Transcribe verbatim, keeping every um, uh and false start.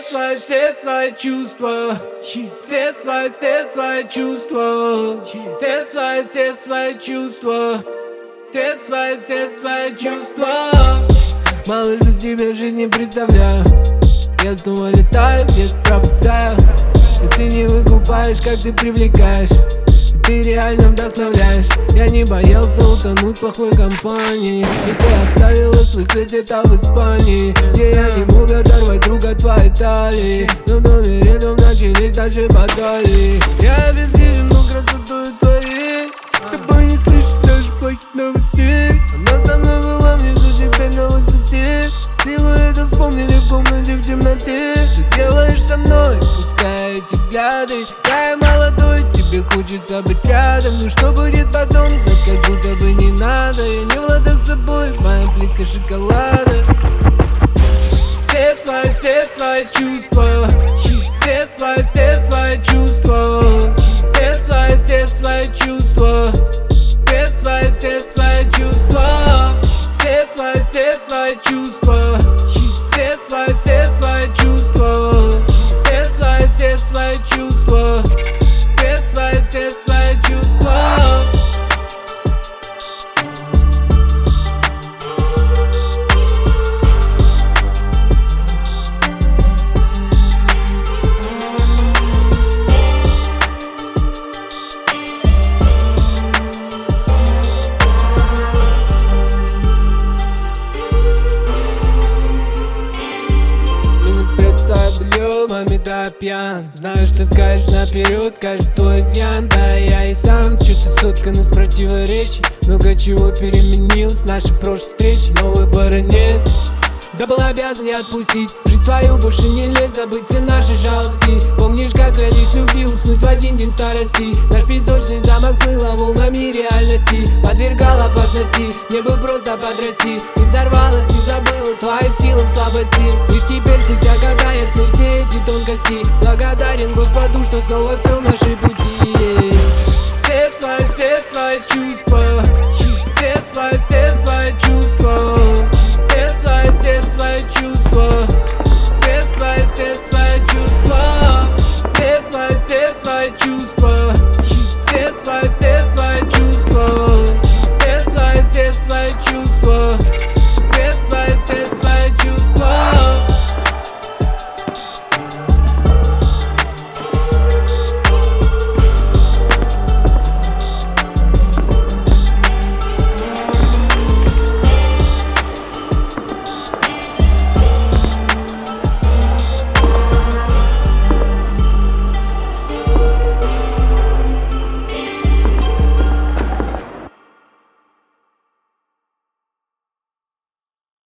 Все свои, все свои чувства, все свои, все свои чувства, все свои, все свои чувства, все свои, все свои чувства. Малыш, без тебя жизнь не представляю. Я снова летаю, где-то пропадаю, и ты не выкупаешь, как ты привлекаешь. Ты реально вдохновляешь. Я не боялся утонуть в плохой компании, и ты оставила свой след где-то в Испании, где я не мог оторвать друг от твоей талии. Но в доме рядом начались наши баталии. Я обездвижен красотой твоей, с тобой не слышу даже плохих новостей. Она со мной была внизу, теперь на высоте. Силуэты вспомнили в комнате в темноте. Ты делаешь со мной, пускай эти взгляды. Я молодой, тебе хочется быть рядом. Но что будет потом, знать как будто бы не надо. Я не в ладах с собой, моя плитка шоколада. Все свои, все свои чувства, все свои, все свои чувства, все свои, все свои чувства, все свои, все свои чувства, все свои, все свои чувства, все свои, все свои чувства, все свои, все свои чувства, все свои, все свои чувства. Маме, да, пьян. Знаю, что скажешь наперед, каждый твой изъян. Да, я и сам чуть-чуть соткан из противоречий. Много чего переменилось, наши прошлые встречи, но выбора нет. Да был обязан я отпустить жизнь твою, больше не лезь, забыть все наши жалости. Помнишь, как клялись любви уснуть в один день старости? Наш песочный замок смыло волнами реальности, подвергал опасности, мне бы просто подрасти. Ты сорвалась и забыла твои силы в слабости. Лишь теперь, спустя года, ясны все эти тонкости. Благодарен Господу, что снова свел наши пути. Все свои, все свои чувства,